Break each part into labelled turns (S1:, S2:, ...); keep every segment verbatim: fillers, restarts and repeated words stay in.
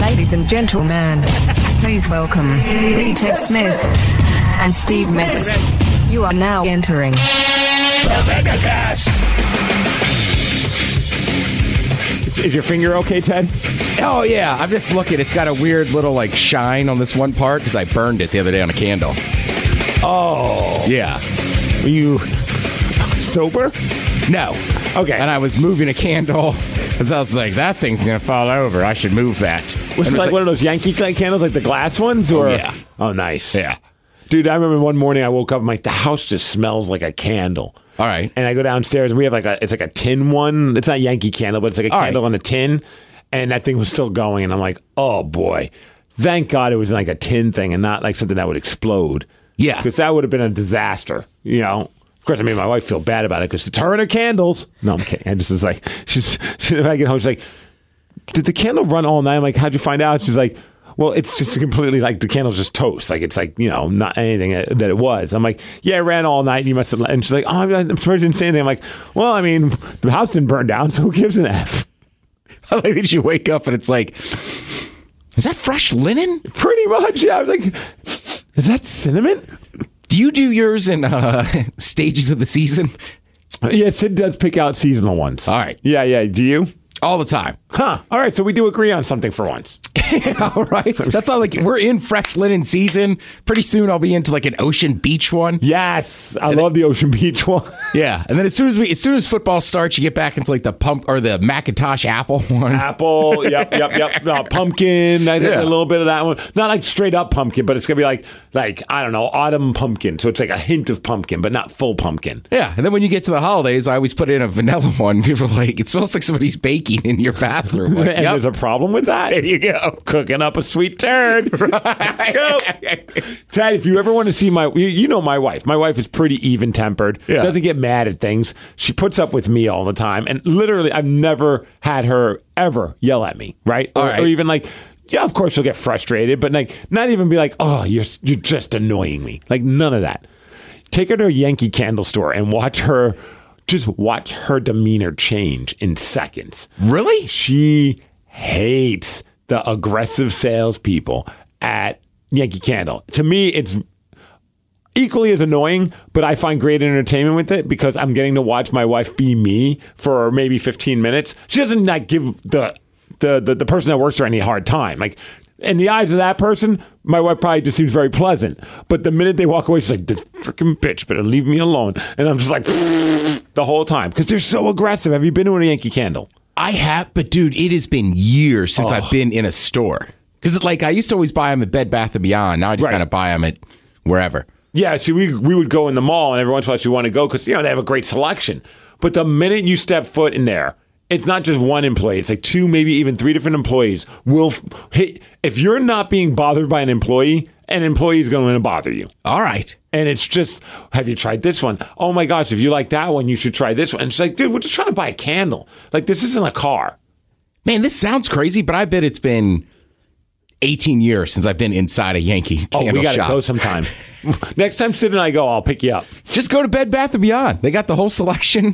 S1: Ladies and gentlemen, please welcome D-Tech Smith and Steve Mix. You are now entering
S2: the Megacast.
S3: Is, is your finger okay, Ted?
S4: Oh, yeah. I'm just looking. It's got a weird little, like, shine on this one part because I burned it the other day on a candle.
S3: Oh.
S4: Yeah.
S3: Were you sober?
S4: No.
S3: Okay.
S4: And I was moving a candle, and so I was like, that thing's going to fall over. I should move that.
S3: Was it like, like one of those Yankee candles, like the glass ones? Or?
S4: Oh, yeah.
S3: Oh, nice.
S4: Yeah.
S3: Dude, I remember one morning I woke up, I'm like, the house just smells like a candle.
S4: All right.
S3: And I go downstairs, and we have like a, it's like a tin one. It's not Yankee candle, but it's like a
S4: All
S3: candle
S4: right.
S3: on a tin. And that thing was still going. And I'm like, oh, boy. Thank God it was like a tin thing and not like something that would explode.
S4: Yeah.
S3: Because that would have been a disaster, you know? Of course, I made my wife feel bad about it because it's her and her candles. No, I'm kidding. I just was like, she's, she, if I get home, she's like, did the candle run all night? I'm like, how'd you find out? She's like, well, it's just completely like the candle's just toast. Like, it's like, you know, not anything that it was. I'm like, yeah, it ran all night. You must have. And she's like, oh, I'm surprised you didn't say anything. I'm like, well, I mean, the house didn't burn down, so who gives an F?
S4: I like that you wake up and it's like, is that fresh linen?
S3: Pretty much. Yeah. I was like, is that cinnamon?
S4: Do you do yours in uh, stages of the season?
S3: Yeah, Sid does pick out seasonal ones.
S4: All right.
S3: Yeah, yeah. Do you?
S4: All the time.
S3: Huh. All right. So we do agree on something for once.
S4: All right. That's all. Like, we're in fresh linen season. Pretty soon I'll be into like an Ocean Beach one.
S3: Yes. I
S4: and
S3: love
S4: then,
S3: the Ocean Beach one.
S4: Yeah. And then as soon as we, as soon as football starts, you get back into like the pump or the Macintosh apple one.
S3: Apple. Yep. Yep. Yep. Uh, pumpkin. I yeah. A little bit of that one. Not like straight up pumpkin, but it's going to be like, like, I don't know, autumn pumpkin. So it's like a hint of pumpkin, but not full pumpkin.
S4: Yeah. And then when you get to the holidays, I always put in a vanilla one. People are like, it smells like somebody's baking in your bathroom. Like,
S3: and
S4: yep.
S3: There's a problem with that.
S4: There you go.
S3: Cooking up a sweet turd. Right. Let's go. Ted, if you ever want to see my, you, you know my wife. My wife is pretty even-tempered.
S4: Yeah.
S3: Doesn't get mad at things. She puts up with me all the time. And literally, I've never had her ever yell at me, right? Or,
S4: right.
S3: or even like, yeah, of course she'll get frustrated, but like not even be like, oh, you're you're just annoying me. Like none of that. Take her to a Yankee Candle store and watch her, just watch her demeanor change in seconds.
S4: Really?
S3: She hates the aggressive salespeople at Yankee Candle. To me, it's equally as annoying, but I find great entertainment with it because I'm getting to watch my wife be me for maybe fifteen minutes. She doesn't like give the the the, the person that works for her any hard time. Like in the eyes of that person, my wife probably just seems very pleasant. But the minute they walk away, she's like, "This freaking bitch better leave me alone." And I'm just like the whole time because they're so aggressive. Have you been to a Yankee Candle?
S4: I have, but dude, it has been years since
S3: Oh.
S4: I've been in a store. Because like I used to always buy them at Bed Bath and Beyond. Now I just
S3: Right.
S4: kind of buy them at wherever.
S3: Yeah, see, we we would go in the mall, and every once in a while we want to go because, you know, they have a great selection. But the minute you step foot in there, it's not just one employee. It's like two, maybe even three different employees. Will hit. If you're not being bothered by an employee, an employee is going to bother you.
S4: All right.
S3: And it's just, have you tried this one? Oh, my gosh, if you like that one, you should try this one. And it's like, dude, we're just trying to buy a candle. Like, this isn't a car.
S4: Man, this sounds crazy, but I bet it's been eighteen years since I've been inside a Yankee
S3: Oh,
S4: Candle
S3: we got to
S4: shop.
S3: go sometime. Next time Sid and I go, I'll pick you up.
S4: Just go to Bed Bath and Beyond. They got the whole selection.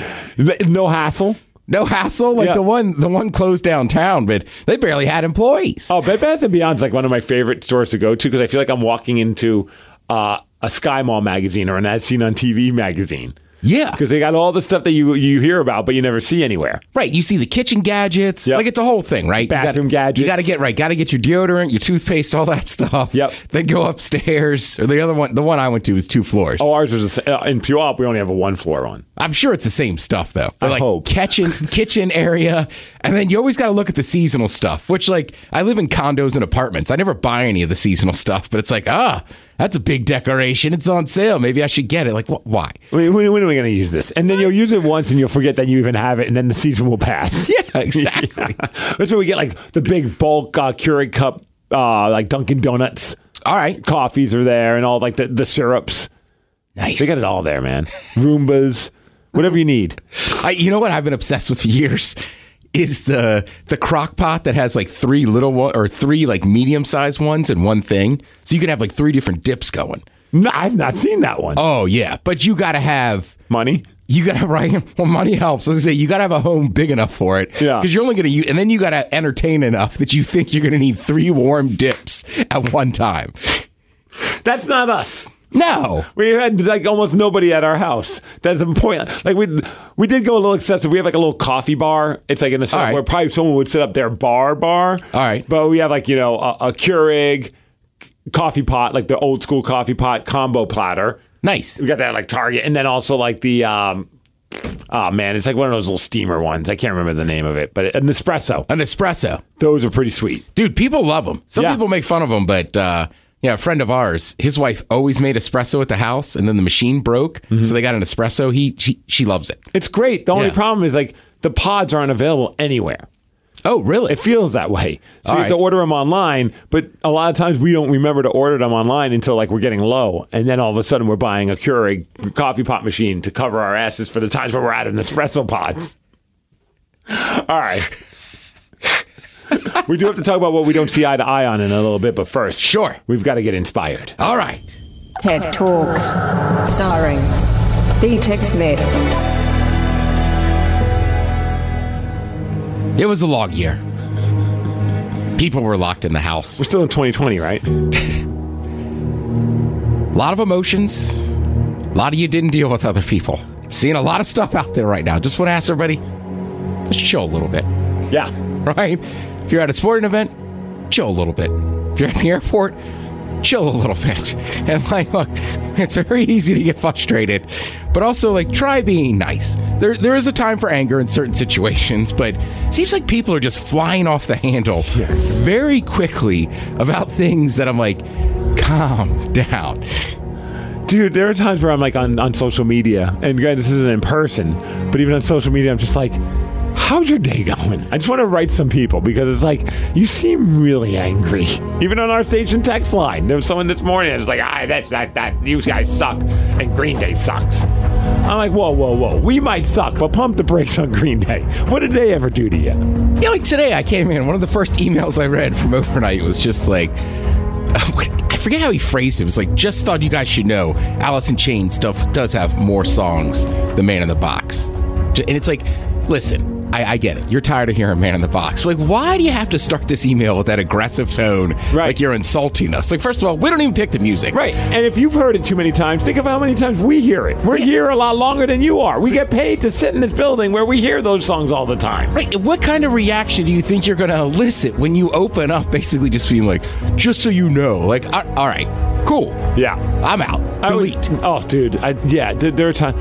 S3: No hassle.
S4: No hassle. Like
S3: Yeah.
S4: the one the one closed downtown, but they barely had employees.
S3: Oh, Bed Bath and Beyond's like one of my favorite stores to go to because I feel like I'm walking into uh, a Sky Mall magazine or an As Seen on T V magazine.
S4: Yeah.
S3: Because they got all the stuff that you you hear about, but you never see anywhere.
S4: Right. You see the kitchen gadgets.
S3: Yep.
S4: Like it's a whole thing, right?
S3: Bathroom
S4: you gotta,
S3: gadgets.
S4: You got to get right. Got to get your deodorant, your toothpaste, all that stuff.
S3: Yep.
S4: Then go upstairs. Or the other one, the one I went to was two floors.
S3: Oh, ours was a, uh, in Puyallup. We only have a one floor one.
S4: I'm sure it's the same stuff though. But
S3: I
S4: like
S3: hope.
S4: kitchen kitchen area, and then you always got to look at the seasonal stuff. Which like I live in condos and apartments. I never buy any of the seasonal stuff, but it's like ah, that's a big decoration. It's on sale. Maybe I should get it. Like wh- why?
S3: I mean, when, when are we going to use this? And then you'll use it once, and you'll forget that you even have it, and then the season will pass.
S4: Yeah, exactly.
S3: Yeah. That's where we get like the big bulk uh, Keurig cup, uh, like Dunkin' Donuts.
S4: All right,
S3: Coffees are there, and all like the, the syrups.
S4: Nice.
S3: They got it all there, man. Roombas, whatever you need.
S4: I, you know what I've been obsessed with for years is the the crock pot that has like three little one or three like medium sized ones in one thing, so you can have like three different dips going.
S3: No, I've not seen that one.
S4: Oh yeah, but you got to have
S3: Money?
S4: You gotta right. Well, money helps. As I say, you gotta have a home big enough for it.
S3: Yeah.
S4: Because you're only gonna use, and then you gotta entertain enough that you think you're gonna need three warm dips at one time.
S3: That's not us.
S4: No.
S3: We had like almost nobody at our house. That's important. Like we we did go a little excessive. We have like a little coffee bar. It's like in the center
S4: right.
S3: where probably someone would sit up their bar bar.
S4: All right.
S3: But we have like, you know, a, a Keurig coffee pot, like the old school coffee pot combo platter.
S4: Nice.
S3: We got that like Target, and then also like the um oh man, it's like one of those little steamer ones. I can't remember the name of it, but an espresso.
S4: An espresso.
S3: Those are pretty sweet.
S4: Dude, people love them. Some
S3: Yeah.
S4: people make fun of them, but uh, yeah, a friend of ours, his wife always made espresso at the house, and then the machine broke,
S3: Mm-hmm.
S4: so they got an espresso. He she, she loves it.
S3: It's great. The only
S4: Yeah.
S3: problem is like the pods aren't available anywhere.
S4: Oh, really?
S3: It feels that way. So
S4: All
S3: you have to
S4: right.
S3: order them online, but a lot of times we don't remember to order them online until like we're getting low. And then all of a sudden we're buying a Keurig coffee pot machine to cover our asses for the times where we're out of espresso pods. All right. We do have to talk about what we don't see eye to eye on in a little bit, but first,
S4: Sure.
S3: we've got to get inspired.
S4: All right.
S1: Tech Talks, starring D-Tech Smith.
S4: It was a long year. People were locked in the house.
S3: We're still in twenty twenty, right?
S4: A lot of emotions. A lot of you didn't deal with other people. Seeing a lot of stuff out there right now. Just want to ask everybody, just chill a little bit,
S3: Yeah.
S4: right? If you're at a sporting event, chill a little bit. If you're at the airport, chill a little bit. And like, look, it's very easy to get frustrated, but also like try being nice. There, there is a time for anger in certain situations, but it seems like people are just flying off the handle
S3: Yes.
S4: very quickly about things that I'm like, calm down.
S3: Dude, there are times where I'm like on, on social media, and guys, this isn't in person, but even on social media, I'm just like, how's your day going? I just want to write some people because it's like, you seem really angry. Even on our station text line, there was someone this morning that was like, ah, that's that, that, you guys suck, and Green Day sucks. I'm like, whoa, whoa, whoa. We might suck, but pump the brakes on Green Day. What did they ever do to you?
S4: Yeah, like today I came in, one of the first emails I read from overnight was just like, I forget how he phrased it. It was like, just thought you guys should know, Alice in Chains stuff does have more songs than Man in the Box. And it's like, listen, I, I get it. You're tired of hearing Man in the Box. Like, why do you have to start this email with that aggressive tone?
S3: Right.
S4: Like you're insulting us. Like, first of all, we don't even pick the music.
S3: Right. And if you've heard it too many times, think of how many times we hear it. We're here a lot longer than you are. We get paid to sit in this building where we hear those songs all the time.
S4: Right. What kind of reaction do you think you're going to elicit when you open up basically just being like, just so you know, like, all all right, cool.
S3: Yeah.
S4: I'm out.
S3: I would-
S4: Delete.
S3: oh, dude. I, yeah, there, there are times.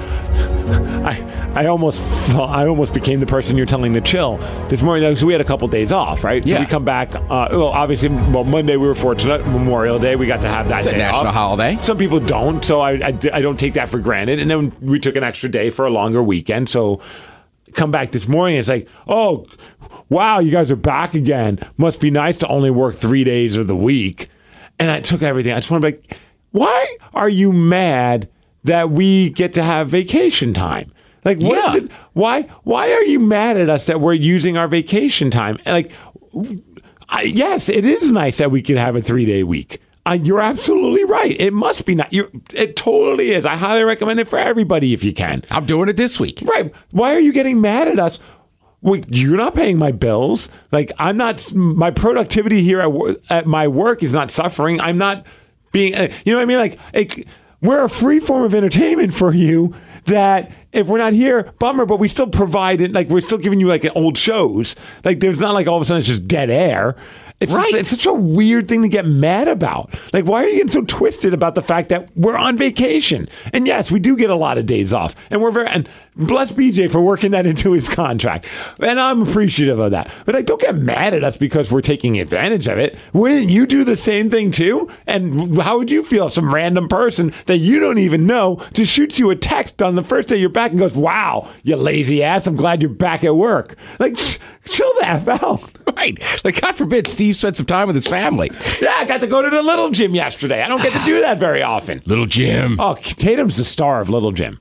S3: I I almost I almost became the person you're telling to chill this morning. So we had a couple days off, right? So
S4: Yeah.
S3: we come back. Uh, well, obviously, well, Monday we were fortunate. Memorial Day, we got to have that
S4: It's a
S3: day
S4: national
S3: off.
S4: holiday.
S3: Some people don't, so I, I I don't take that for granted. And then we took an extra day for a longer weekend. So come back this morning, it's like, oh, wow, you guys are back again. Must be nice to only work three days of the week. And I took everything. I just want to be like, why are you mad that we get to have vacation time? Like, what is
S4: Yeah.
S3: it? Why? Why are you mad at us that we're using our vacation time? And like, I, yes, it is nice that we can have a three day week. Uh, you're absolutely right. It must be not. You're, it totally is. I highly recommend it for everybody if you can.
S4: I'm doing it this week.
S3: Right. Why are you getting mad at us? Well, you're not paying my bills. Like, I'm not, my productivity here at, wor- at my work is not suffering. I'm not being, uh, you know what I mean? Like, it, we're a free form of entertainment for you that if we're not here, bummer, but we still provide it. Like, we're still giving you like old shows. Like, there's not like all of a sudden it's just dead air. It's,
S4: Right.
S3: just, it's such a weird thing to get mad about. Like, why are you getting so twisted about the fact that we're on vacation? And yes, we do get a lot of days off. And we're very, and bless B J for working that into his contract. And I'm appreciative of that. But like, don't get mad at us because we're taking advantage of it. Wouldn't you do the same thing too? And how would you feel if some random person that you don't even know just shoots you a text on the first day you're back and goes, wow, you lazy ass, I'm glad you're back at work. Like, sh- chill the F out.
S4: Right. Like, God forbid Steve spent some time with his family.
S3: Yeah, I got to go to the Little Gym yesterday. I don't get to do that very often.
S4: Little Jim.
S3: Oh, Tatum's the star of Little Gym.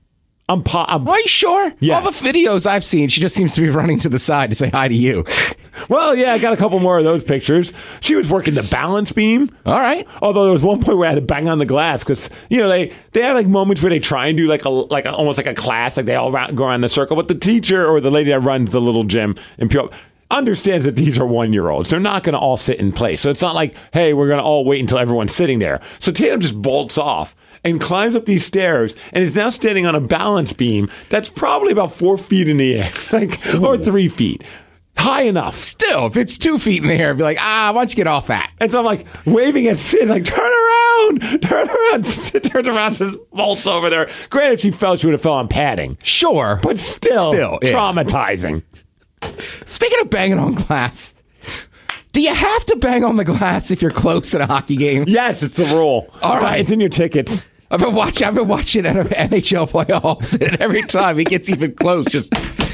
S3: I'm, po- I'm
S4: Are you sure?
S3: Yes.
S4: All the videos I've seen, she just seems to be running to the side to say hi to you.
S3: Well, yeah, I got a couple more of those pictures. She was working the balance beam.
S4: All right.
S3: Although there was one point where I had to bang on the glass because you know they they have like moments where they try and do like a like a, almost like a class, like they all round, go around in a circle. But the teacher or the lady that runs the little gym in Pure understands that these are one year olds. They're not going to all sit in place. So it's not like, hey, we're going to all wait until everyone's sitting there. So Tatum just bolts off and climbs up these stairs and is now standing on a balance beam that's probably about four feet in the air, like or three feet. High enough.
S4: Still, if it's two feet in the air, I'd be like, ah, why don't you get off that?
S3: And so I'm like waving at Sid, like, turn around, turn around. Sid turns around, just bolts over there. Granted, if she fell, she would have fell on padding.
S4: Sure.
S3: But still,
S4: Still, yeah.
S3: traumatizing.
S4: Speaking of banging on glass, do you have to bang on the glass if you're close at a hockey game?
S3: Yes, it's the rule.
S4: All
S3: It's-
S4: right.
S3: It's in your tickets.
S4: I've been watching. I've been watching N H L playoffs, and every time he gets even close, just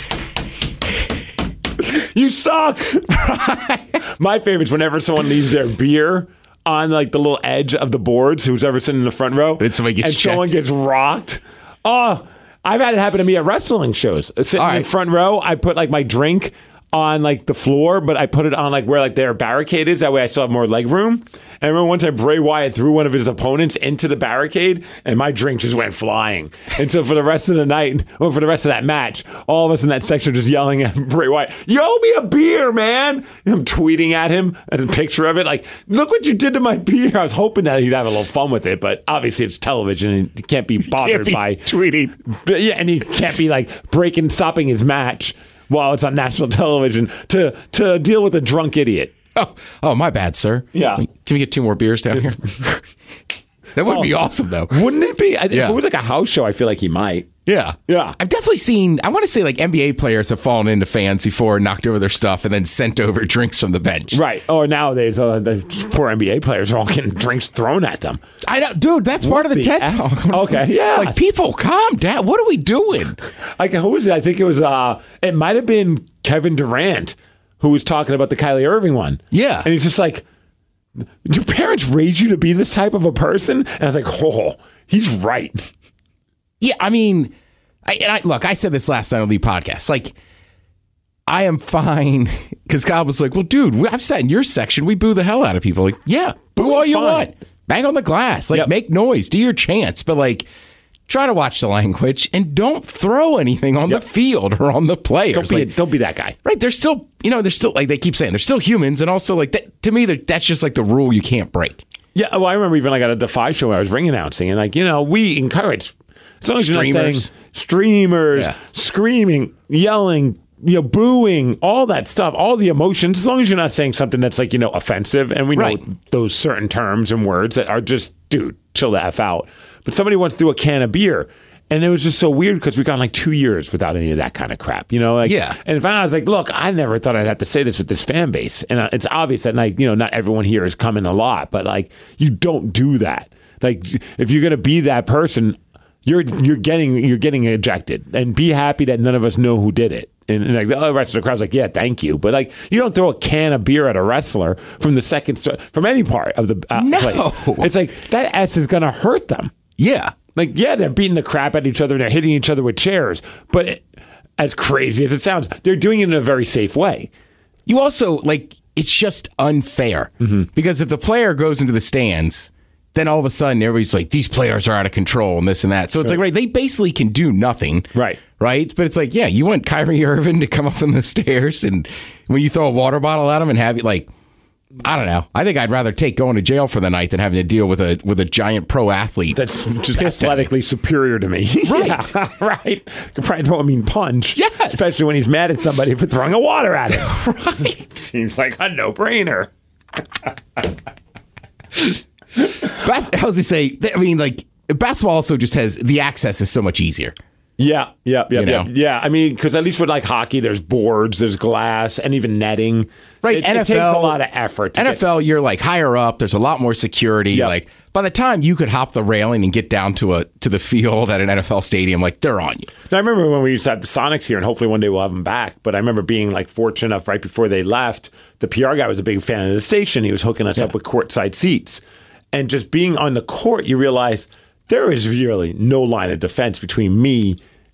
S3: You suck. My favorite is whenever someone leaves their beer on like the little edge of the boards, who's ever sitting in the front row,
S4: And somebody gets
S3: and someone
S4: checked.
S3: gets rocked. Oh, I've had it happen to me at wrestling shows. Sitting
S4: All
S3: in
S4: right.
S3: the front row, I put like my drink on like the floor, but I put it on like where like their barricade is. That way I still have more leg room. And I remember one time Bray Wyatt threw one of his opponents into the barricade and my drink just went flying. And so for the rest of the night, or for the rest of that match, all of us in that section are just yelling at Bray Wyatt, you owe me a beer, man. And I'm tweeting at him and a picture of it. Like, look what you did to my beer. I was hoping that he'd have a little fun with it, but obviously it's television and he can't be bothered
S4: be
S3: by
S4: tweeting.
S3: But yeah, and he can't be like breaking, stopping his match while it's on national television to to deal with a drunk idiot.
S4: oh, oh, my bad, sir.
S3: Yeah.
S4: Can we get two more beers down here? That would be
S3: Oh.
S4: awesome, though.
S3: Wouldn't it be? I,
S4: Yeah.
S3: If it was like a house show, I feel like he might.
S4: Yeah.
S3: Yeah.
S4: I've definitely seen, I want to say like N B A players have fallen into fans before, knocked over their stuff, and then sent over drinks from the bench.
S3: Right. Or nowadays, uh, the poor N B A players are all getting drinks thrown at them.
S4: I know, dude, that's part of the,
S3: the
S4: TED
S3: F-
S4: Talk. I'm
S3: Okay,
S4: like-
S3: yeah.
S4: Like, people, calm down. What are we doing?
S3: Like, who was it? I think it was, uh, it might have been Kevin Durant who was talking about the Kylie Irving one.
S4: Yeah.
S3: And he's just like, do parents raise you to be this type of a person? And I was like, oh, he's right.
S4: Yeah, I mean, I, and I, look, I said this last night on the podcast. Like, I am fine because God was like, "Well, dude, we- I've sat in your section. We boo the hell out of people." Like, yeah, boo all
S3: Booing's
S4: you
S3: fine.
S4: want, bang on the glass, like
S3: Yep.
S4: make noise, do your chants, but like, try to watch the language and don't throw anything on
S3: Yep.
S4: the field or on the players.
S3: Don't be,
S4: Like,
S3: don't be that guy.
S4: right? They're still, you know, they're still like they keep saying they're still humans, and also like that to me, they're- that's just like the rule you can't break.
S3: Yeah, well, I remember even like at a Defy show where I was ring announcing, and like, you know, we encourage, as long as you're not
S4: Streamers.
S3: saying streamers,
S4: Yeah.
S3: screaming, yelling, you know, booing, all that stuff, all the emotions, as long as you're not saying something that's like, you know, offensive, and we know
S4: Right.
S3: those certain terms and words that are just, dude, chill the F out. But somebody once threw a can of beer, and it was just so weird because we gone like two years without any of that kind of crap, you know? Like,
S4: Yeah.
S3: And finally I was like, look, I never thought I'd have to say this with this fan base. And uh, it's obvious that, like, you know, not everyone here is coming a lot, but like, you don't do that. Like, if you're going to be that person, you're you're getting you're getting ejected, and be happy that none of us know who did it. And, and like the rest of the crowd's like, yeah, thank you, but like, you don't throw a can of beer at a wrestler from the second st- from any part of the uh,
S4: No.
S3: place. It's like that S is going to hurt them.
S4: Yeah,
S3: Like, yeah, they're beating the crap at each other and they're hitting each other with chairs, but it, as crazy as it sounds, they're doing it in a very safe way.
S4: you also like it's just unfair
S3: Mm-hmm.
S4: because if the player goes into the stands, then all of a sudden everybody's like, these players are out of control and this and that. So it's like, right, they basically can do nothing.
S3: Right.
S4: Right. But it's like, yeah, you want Kyrie Irving to come up in the stairs and when you throw a water bottle at him and have it like, I don't know. I think I'd rather take going to jail for the night than having to deal with a with a giant pro athlete.
S3: That's just
S4: pissed at me.
S3: athletically superior to me.
S4: Right.
S3: Yeah, right. Could probably throw a mean punch.
S4: Yes.
S3: Especially when he's mad at somebody for throwing a water at him. Right. Seems like a no-brainer.
S4: Bas- how does he say? I mean, like basketball also just has the access is so much easier.
S3: Yeah, yeah, yeah,
S4: You
S3: yeah.
S4: know?
S3: Yeah, I mean, because at least with like hockey, there's boards, there's glass, and even netting.
S4: Right,
S3: It,
S4: N F L
S3: it takes a lot of effort. To
S4: N F L, you're like higher up. There's a lot more security.
S3: Yep.
S4: Like by the time you could hop the railing and get down to a to the field at an N F L stadium, like they're on you.
S3: I remember when we used to have the Sonics here, and hopefully one day we'll have them back. But I remember being like fortunate enough right before they left. The P R guy was a big fan of the station. He was hooking us up with courtside seats, and just being on the court, you realize there is really no line of defense between me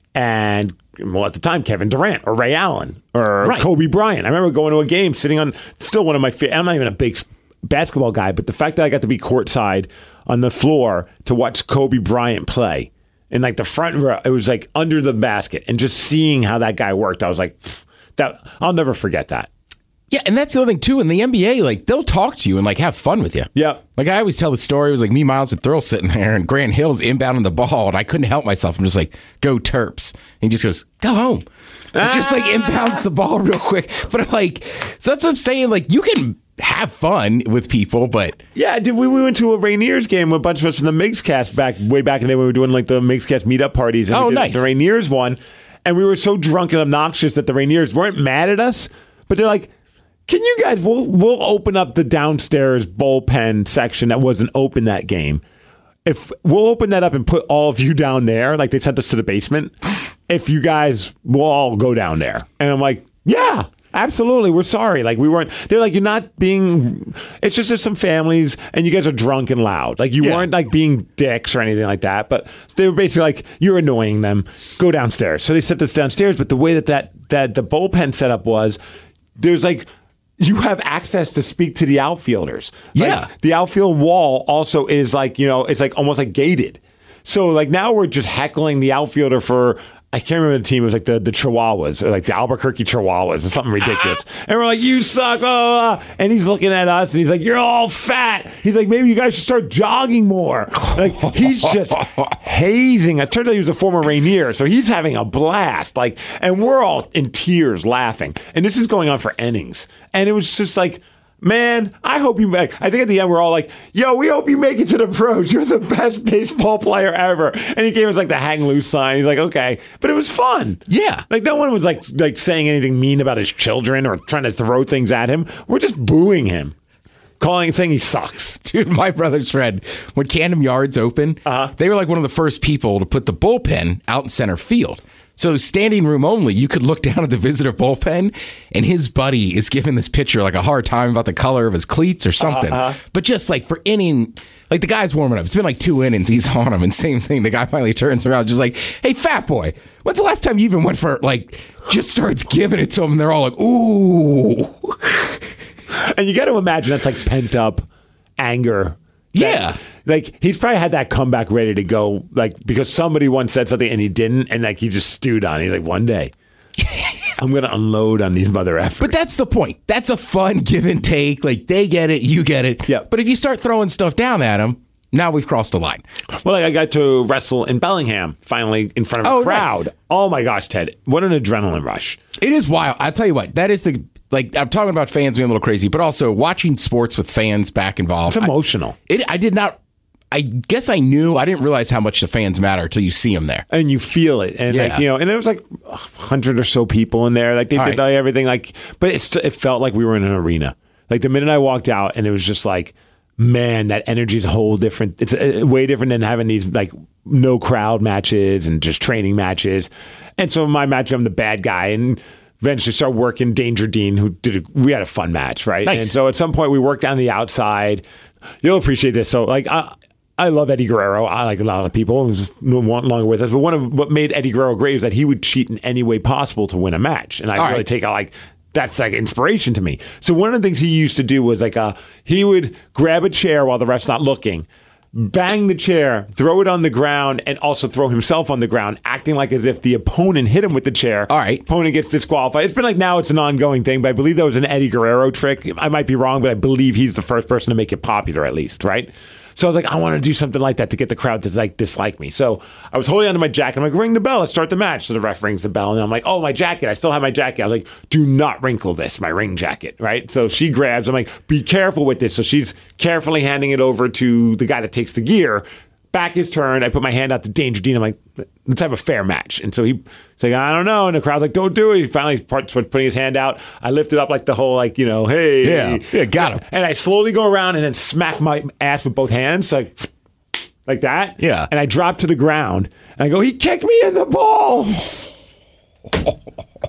S3: and well, at the time, Kevin Durant or Ray Allen or
S4: Right.
S3: Kobe Bryant. I remember going to a game, sitting on still one of my favorite. I'm not even a big basketball guy, but the fact that I got to be courtside on the floor to watch Kobe Bryant play in like the front row, it was like under the basket, and just seeing how that guy worked, I was like, that I'll never forget that.
S4: Yeah, and that's the other thing too. In the N B A, like they'll talk to you and like have fun with you.
S3: Yep.
S4: Like I always tell the story. It was like me, Miles, and Thrill sitting there, and Grant Hill's inbounding the ball, and I couldn't help myself. I'm just like, "Go Terps!" And he just goes, "Go home." And just like inbounds the ball real quick. But I'm like, so that's what I'm saying. Like you can have fun with people, but
S3: Yeah, did we, we went to a Rainiers game with a bunch of us from the Migs Cast back way back in the day when we were doing like the Migs Cast meetup parties. And
S4: Oh,
S3: we did
S4: nice.
S3: The Rainiers one, and we were so drunk and obnoxious that the Rainiers weren't mad at us, but they're like, can you guys, we'll, we'll open up the downstairs bullpen section that wasn't open that game. If we'll open that up and put all of you down there, like they sent us to the basement, if you guys will all go down there. And I'm like, yeah, absolutely. We're sorry. Like we weren't, they're like, you're not being, it's just there's some families and you guys are drunk and loud. Like you
S4: Yeah.
S3: weren't like being dicks or anything like that. But they were basically like, you're annoying them. Go downstairs. So they sent us downstairs. But the way that, that, that the bullpen setup was, there's like, you have access to speak to the outfielders.
S4: Yeah.
S3: Like, the outfield wall also is like, you know, it's like almost like gated. So like now we're just heckling the outfielder for, I can't remember the team. It was like the, the Chihuahuas, or like the Albuquerque Chihuahuas, or something ridiculous. And we're like, you suck. Oh, and he's looking at us and he's like, you're all fat. He's like, maybe you guys should start jogging more. Like he's just hazing us. Turns out he was a former Rainier, so he's having a blast. Like, and we're all in tears laughing. And this is going on for innings. And it was just like, man, I hope you make. I think at the end we're all like, "Yo, we hope you make it to the pros. You're the best baseball player ever." And he gave us like the hang loose sign. He's like, "Okay," but it was fun.
S4: Yeah.
S3: like no one was like like saying anything mean about his children or trying to throw things at him. We're just booing him, calling, saying he sucks.
S4: dude, my brother's friend, when Camden Yards opened,
S3: Uh-huh.
S4: they were like one of the first people to put the bullpen out in center field. So standing room only, you could look down at the visitor bullpen, and his buddy is giving this pitcher like a hard time about the color of his cleats or something.
S3: Uh-huh.
S4: But just like for inning, like the guy's warming up. It's been like two innings. He's on him, and same thing. The guy finally turns around, just like, "Hey, fat boy, when's the last time you even went for like?" Just starts giving it to him, and they're all like, "Ooh."
S3: And you got to imagine that's like pent up anger.
S4: Yeah.
S3: That- like he's probably had that comeback ready to go, like because somebody once said something and he didn't, and like he just stewed on it. He's like, one day I'm gonna unload on these mother effers.
S4: But that's the point. That's a fun give and take. Like they get it, you get it.
S3: Yeah.
S4: But if you start throwing stuff down at them, now we've crossed the line.
S3: Well, like I got to wrestle in Bellingham finally in front of a
S4: Oh,
S3: crowd.
S4: nice.
S3: Oh my gosh, Ted, what an adrenaline rush!
S4: It is wild. I'll tell you what. That is the like. I'm talking about fans being a little crazy, but also watching sports with fans back involved.
S3: It's emotional.
S4: I, it. I did not. I guess I knew. I didn't realize how much the fans matter until you see them there.
S3: And you feel it, and
S4: Yeah.
S3: like you know, and there was like a hundred or so people in there. Like they
S4: All
S3: did
S4: right.
S3: like, everything, like, but it's it felt like we were in an arena. Like the minute I walked out, and it was just like, man, that energy is a whole different. It's uh, way different than having these like no crowd matches and just training matches. And so in my match, I'm the bad guy, and eventually started working Danger Dean, who did. A, we had a fun match, right?
S4: Nice.
S3: And so at some point, we worked on the outside. You'll appreciate this. So like I. I love Eddie Guerrero. I like a lot of people who's no longer with us. But one of what made Eddie Guerrero great is that he would cheat in any way possible to win a match. And I
S4: All
S3: really
S4: right.
S3: take a, like that's like inspiration to me. So one of the things he used to do was like uh he would grab a chair while the ref's not looking, bang the chair, throw it on the ground, and also throw himself on the ground, acting like as if the opponent hit him with the chair.
S4: All right.
S3: Opponent gets disqualified. It's been like now it's an ongoing thing, but I believe that was an Eddie Guerrero trick. I might be wrong, but I believe he's the first person to make it popular, at least, right? So I was like, I want to do something like that to get the crowd to like dislike me. So I was holding onto my jacket. I'm like, ring the bell. Let's start the match. So the ref rings the bell, and I'm like, oh, my jacket. I still have my jacket. I was like, do not wrinkle this, my ring jacket, right? So she grabs. I'm like, be careful with this. So she's carefully handing it over to the guy that takes the gear. Back is turned. I put my hand out to Danger Dean. I'm like, let's have a fair match. And so he, he's like, I don't know. And the crowd's like, don't do it. He finally starts putting his hand out. I lifted up like the whole, like, you know, hey.
S4: Yeah. Yeah, got him.
S3: And I slowly go around and then smack my ass with both hands. Like, like that.
S4: Yeah.
S3: And I drop to the ground. And I go, he kicked me in the balls.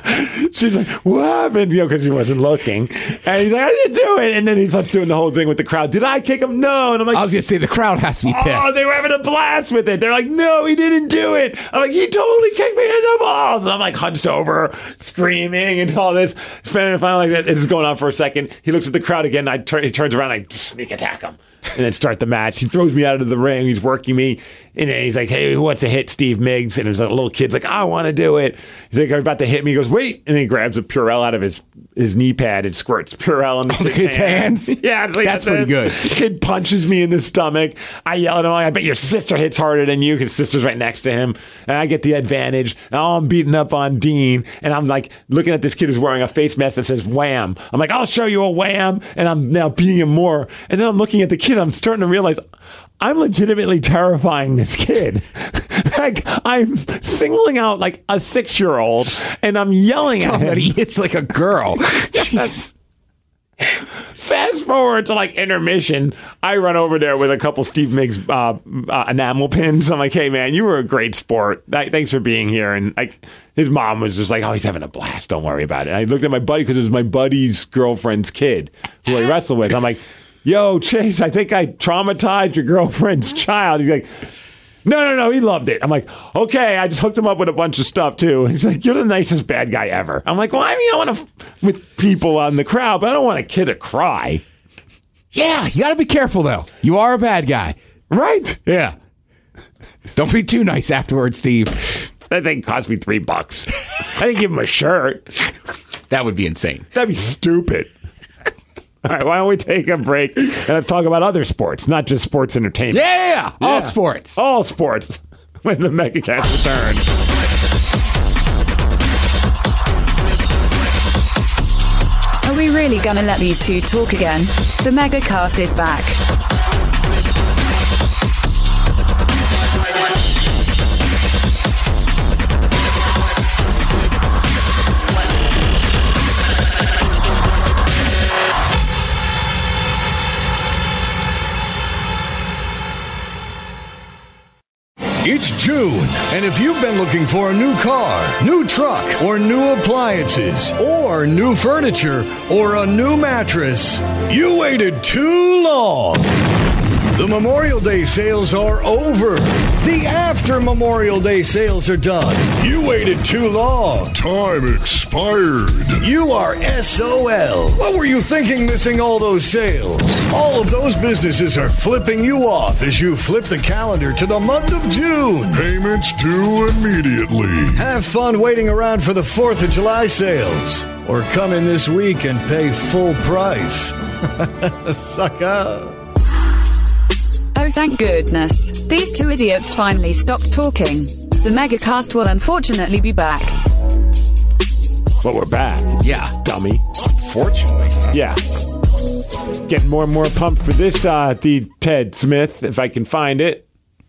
S3: She's like, what happened? You know, because she wasn't looking. And he's like, I didn't do it. And then he starts doing the whole thing with the crowd. Did I kick him? No. And I'm like,
S4: I was going to say the crowd has to be pissed.
S3: oh, they were having a blast with it. They're like, no, he didn't do it. I'm like, he totally kicked me in the balls. And I'm like hunched over, screaming and all this. Finally, finally like, this is going on for a second. He looks at the crowd again. I turn, he turns around. I sneak attack him. And then start the match. He throws me out of the ring. He's working me. And then he's like, hey, who wants to hit Steve Miggs? And there's a little kid's like, I want to do it. He's like, I'm about to hit me. He goes, wait. And he grabs a Purell out of his, his knee pad and squirts Purell on the,
S4: oh, the kid's hands.
S3: hands. Yeah. Like,
S4: that's pretty good.
S3: Kid punches me in the stomach. I yell at him, I bet your sister hits harder than you because sister's right next to him. And I get the advantage. And I'm beating up on Dean. And I'm like looking at this kid who's wearing a face mask that says wham. I'm like, I'll show you a wham. And I'm now beating him more. And then I'm looking at the kid. I'm starting to realize I'm legitimately terrifying this kid. Like, I'm singling out like a six-year-old, and I'm yelling at him.
S4: That he hits like a girl. Jeez.
S3: Fast forward to like intermission. I run over there with a couple Steve Miggs uh, uh, enamel pins. I'm like, hey, man, you were a great sport. Thanks for being here. And like, his mom was just like, oh, he's having a blast. Don't worry about it. And I looked at my buddy because it was my buddy's girlfriend's kid who I wrestled with. I'm like, yo, Chase, I think I traumatized your girlfriend's child. He's like, no, no, no, he loved it. I'm like, okay, I just hooked him up with a bunch of stuff, too. He's like, you're the nicest bad guy ever. I'm like, well, I mean, I want to f- with people on the crowd, but I don't want a kid to cry.
S4: Yeah, you got to be careful, though. You are a bad guy.
S3: Right?
S4: Yeah. Don't be too nice afterwards, Steve.
S3: That thing cost me three bucks. I didn't give him a shirt.
S4: That would be insane.
S3: That'd be stupid. All right, why don't we take a break and let's talk about other sports, not just sports entertainment.
S4: Yeah, yeah, yeah. All sports.
S3: All sports when the MegaCast returns.
S5: Are we really gonna let these two talk again? The MegaCast is back.
S2: It's June, and if you've been looking for a new car, new truck, or new appliances, or new furniture, or a new mattress, you waited too long. The Memorial Day sales are over. The after Memorial Day sales are done. You waited too long.
S6: Time expired.
S2: You are S O L. What were you thinking missing all those sales? All of those businesses are flipping you off as you flip the calendar to the month of June.
S6: Payments due immediately.
S2: Have fun waiting around for the fourth of July sales. Or come in this week and pay full price. Sucker.
S5: Oh, thank goodness. These two idiots finally stopped talking. The MegaCast will unfortunately be back.
S3: Well, we're back.
S4: Yeah.
S3: Dummy.
S4: Fortunately.
S3: Yeah. Getting more and more pumped for this, uh, the Ted Smith, if I can find it.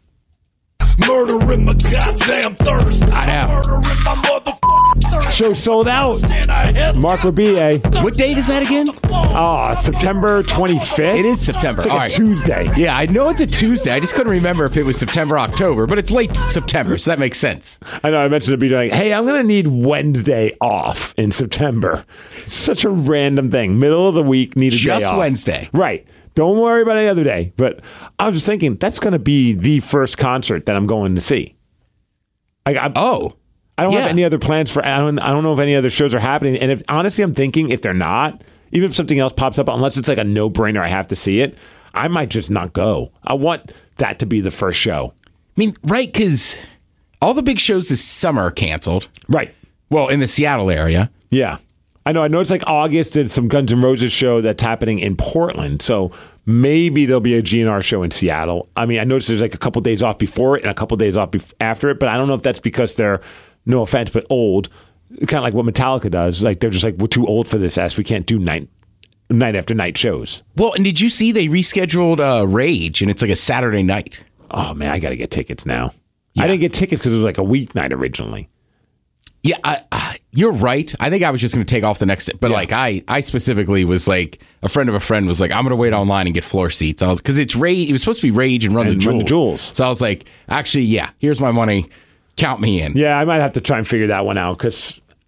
S6: Murder in my goddamn thirst.
S4: I know.
S6: Murder in my motherfucking thirst.
S3: Show sold out. Mark Rabie.
S4: What date is that again?
S3: Oh, September twenty-fifth.
S4: It is September.
S3: It's like
S4: All
S3: a
S4: right.
S3: Tuesday.
S4: Yeah, I know it's a Tuesday. I just couldn't remember if it was September, October, but it's late September, so that makes sense.
S3: I know. I mentioned to be like, hey, I'm going to need Wednesday off in September. It's such a random thing. Middle of the week, need a
S4: Just
S3: day off.
S4: Wednesday.
S3: Right. Don't worry about any other day. But I was just thinking, that's going to be the first concert that I'm going to see. Like, I,
S4: Oh.
S3: I don't
S4: yeah.
S3: have any other plans for. I don't. I don't know if any other shows are happening. And if honestly, I'm thinking if they're not, even if something else pops up, unless it's like a no brainer, I have to see it. I might just not go. I want that to be the first show.
S4: I mean, right, because all the big shows this summer are canceled.
S3: Right.
S4: Well, in the Seattle area.
S3: Yeah. I know. I know it's like August and some Guns N' Roses show that's happening in Portland. So maybe there'll be a G N R show in Seattle. I mean, I noticed there's like a couple days off before it and a couple days off bef- after it, but I don't know if that's because they're, no offense, but old, kind of like what Metallica does. Like they're just like, we're too old for this S. We can't do night night after night shows.
S4: Well, and did you see they rescheduled uh, Rage, and it's like a Saturday night?
S3: Oh, man, I got to get tickets now.
S4: Yeah.
S3: I didn't get tickets because it was like a weeknight originally.
S4: Yeah, I, I, you're right. I think I was just going to take off the next, but
S3: Yeah.
S4: like I, I specifically was like a friend of a friend was like, I'm going to wait online and get floor seats. I was because it's Rage. It was supposed to be Rage and Run,
S3: And
S4: the,
S3: Run the
S4: Jewels.
S3: Jewels.
S4: So I was like, actually, yeah, here's my money. Count me in.
S3: Yeah, I might have to try and figure that one out because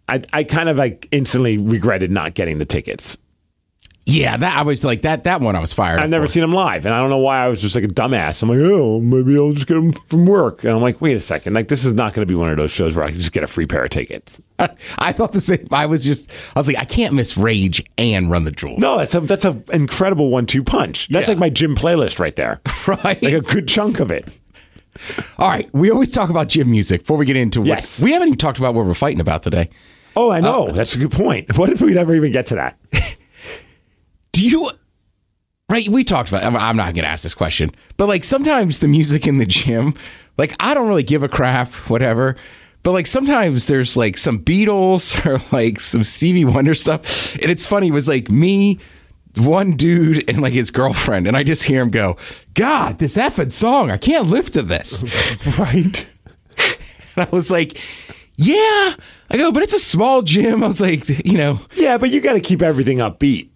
S3: I, I kind of like instantly regretted not getting the tickets.
S4: Yeah, that I was like that. That one I was fired.
S3: I've
S4: up
S3: never
S4: for.
S3: seen them live, and I don't know why I was just like a dumbass. I'm like, oh, maybe I'll just get them from work. And I'm like, wait a second, like this is not going to be one of those shows where I can just get a free pair of tickets.
S4: I thought the same. I was just. I was like, I can't miss Rage and Run the Jewels.
S3: No, that's a that's a incredible one two punch. That's
S4: Yeah.
S3: like my gym playlist right there,
S4: Right.
S3: like a good chunk of it.
S4: All right, we always talk about gym music before we get into what
S3: Yes.
S4: we haven't even talked about what we're fighting about today.
S3: Oh, I know. That's a good point. What if we never even get to that?
S4: Do you? Right, we talked about. I'm I'm not going to ask this question, but like sometimes the music in the gym, like I don't really give a crap, whatever. But like sometimes there's like some Beatles or like some Stevie Wonder stuff, and it's funny. It was like me, one dude, and like his girlfriend, and I just hear him go, "God, this effing song, I can't live to this."
S3: Right.
S4: And I was like, "Yeah." I go, but it's a small gym. I was like, you know,
S3: Yeah, but you got to keep everything upbeat.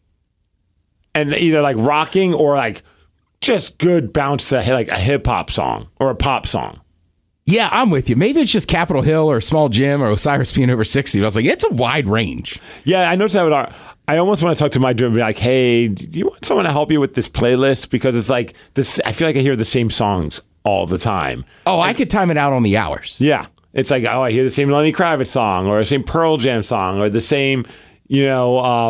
S3: And either like rocking or like just good bounce to like a hip hop song or a pop song.
S4: yeah, I'm with you. Maybe it's just Capitol Hill or a small gym or Osiris being over sixty. But I was like, it's a wide range.
S3: Yeah, I noticed that with our. I almost want to talk to my gym and be like, hey, do you want someone to help you with this playlist? Because it's like this. I feel like I hear the same songs all the time.
S4: Oh, I could time it out on the hours.
S3: Yeah. It's like, oh, I hear the same Lenny Kravitz song or the same Pearl Jam song or the same, you know, uh,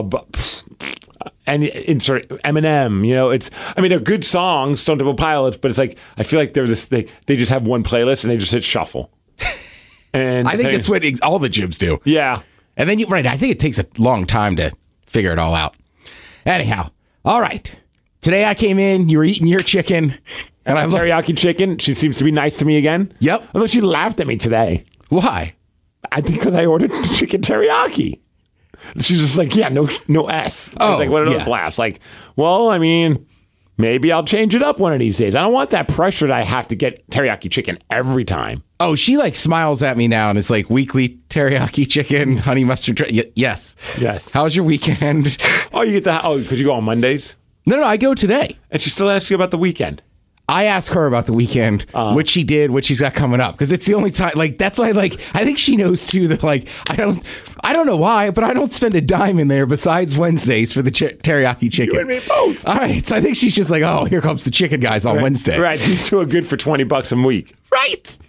S3: and insert Eminem, you know, it's, I mean, they're good songs, Stone Temple Pilots, but it's like, I feel like they're this, they, they just have one playlist and they just hit shuffle. And
S4: I think it's what ex- all the gyms do.
S3: yeah.
S4: And then you, right, I think it takes a long time to figure it all out. Anyhow, all right. Today I came in, you were eating your chicken, and I looked.
S3: Teriyaki chicken. She seems to be nice to me again.
S4: Yep.
S3: Although she laughed at me today.
S4: Why?
S3: I think because I ordered chicken teriyaki. She's just like, yeah, no, no S. I was
S4: Oh,
S3: like, what are those
S4: yeah.
S3: laughs? Like, well, I mean, maybe I'll change it up one of these days. I don't want that pressure that I have to get teriyaki chicken every time.
S4: Oh, she like smiles at me now, and it's like weekly teriyaki chicken, honey mustard. Dr- y- yes.
S3: Yes.
S4: How's your weekend?
S3: Oh, you get the oh, because you go on Mondays,
S4: No, no, I go today.
S3: and she still asks you about the weekend.
S4: I asked her about the weekend,
S3: Uh-huh.
S4: what she did, what she's got coming up, because it's the only time. Like that's why, like I think she knows too that like I don't, I don't know why, but I don't spend a dime in there besides Wednesdays for the ch- teriyaki chicken.
S3: You and me both.
S4: All right, so I think she's just like, oh, here comes the chicken guys on Wednesday.
S3: Right, these two are good for twenty bucks a week.
S4: Right.